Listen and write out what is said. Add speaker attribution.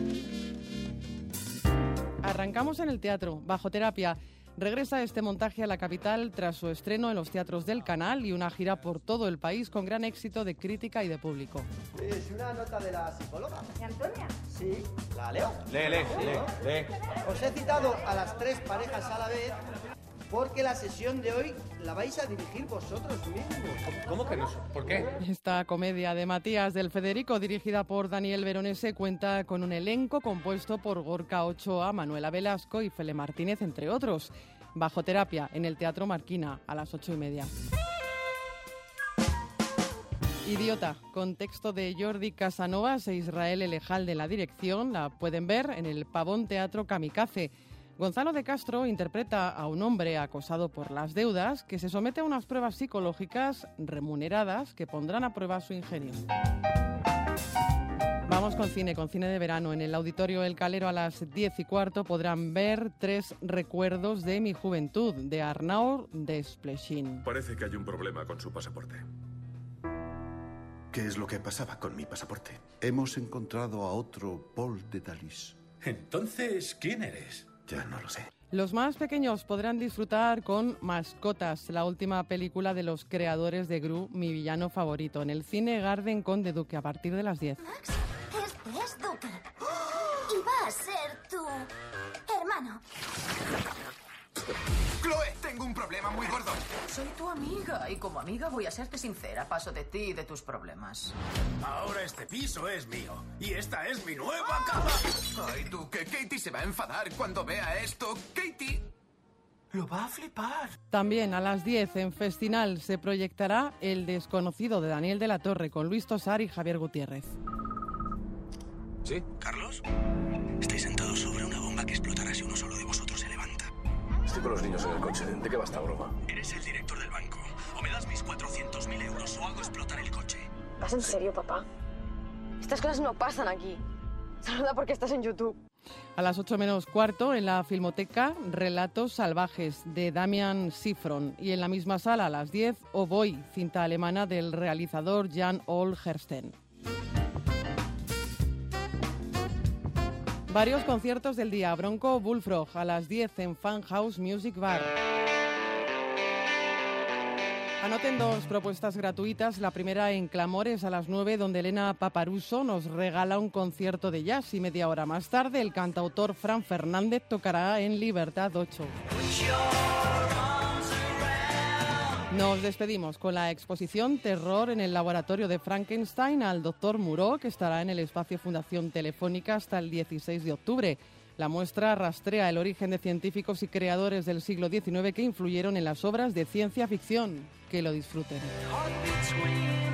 Speaker 1: Arrancamos en el teatro. Bajo Terapia regresa este montaje a la capital tras su estreno en los teatros del Canal y una gira por todo el país con gran éxito de crítica y de público.
Speaker 2: Es una nota de la psicóloga.
Speaker 3: ¿Y Antonia?
Speaker 2: Sí, ¿la leo?
Speaker 4: Lee.
Speaker 2: Os he citado a las 3 parejas a la vez porque la sesión de hoy la vais a dirigir vosotros mismos.
Speaker 4: ¿Cómo que no? ¿Por qué?
Speaker 1: Esta comedia de Matías del Federico, dirigida por Daniel Veronese, cuenta con un elenco compuesto por Gorka Ochoa, Manuela Velasco y Fele Martínez, entre otros. Bajo Terapia, en el Teatro Marquina, a las 8:30. Idiota, con texto de Jordi Casanovas e Israel Elejal de la dirección, la pueden ver en el Pavón Teatro Kamikaze. Gonzalo de Castro interpreta a un hombre acosado por las deudas que se somete a unas pruebas psicológicas remuneradas que pondrán a prueba su ingenio. Vamos con cine de verano. En el Auditorio El Calero a las 10:15 podrán ver 3 recuerdos de mi juventud, de Arnaud Desplechin.
Speaker 5: Parece que hay un problema con su pasaporte.
Speaker 6: ¿Qué es lo que pasaba con mi pasaporte? Hemos encontrado a otro Paul de Dalis.
Speaker 5: Entonces, ¿quién eres?
Speaker 6: Ya no lo sé.
Speaker 1: Los más pequeños podrán disfrutar con Mascotas, la última película de los creadores de Gru, mi villano favorito, en el Cine Garden Conde Duque a partir de las 10.
Speaker 3: Max, este es Duque. Y va a ser tu hermano.
Speaker 7: Chloe, tengo un problema muy gordo.
Speaker 8: Soy tu amiga y como amiga voy a serte sincera. Paso de ti y de tus problemas.
Speaker 7: Ahora este piso es mío y esta es mi nueva cama. Ay, Duque, Katie se va a enfadar cuando vea esto. Katie lo va a flipar.
Speaker 1: También a las 10 en Festinal se proyectará El desconocido de Daniel de la Torre con Luis Tosar y Javier Gutiérrez.
Speaker 5: ¿Sí?
Speaker 9: ¿Carlos? Estáis sentados sobre una bomba que explotará si uno solo de vosotros se levanta.
Speaker 5: Estoy con los niños en el coche. ¿De qué va esta broma?
Speaker 9: Eres el director del banco. O me das mis 400.000 euros o hago explotar el coche.
Speaker 10: ¿Vas en serio, papá? Estas cosas no pasan aquí. Saluda porque estás en YouTube.
Speaker 1: A las 8:15 en la Filmoteca, Relatos salvajes de Damian Sifron. Y en la misma sala a las 10, O Voy, cinta alemana del realizador Jan Olgersten. Varios conciertos del día. Bronco Bullfrog a las 10 en Fan House Music Bar. Anoten 2 propuestas gratuitas. La primera en Clamores a las 9, donde Elena Paparuso nos regala un concierto de jazz. Y media hora más tarde, el cantautor Fran Fernández tocará en Libertad 8. Nos despedimos con la exposición Terror en el Laboratorio de Frankenstein al Dr. Moreau, que estará en el espacio Fundación Telefónica hasta el 16 de octubre. La muestra rastrea el origen de científicos y creadores del siglo XIX que influyeron en las obras de ciencia ficción. Que lo disfruten.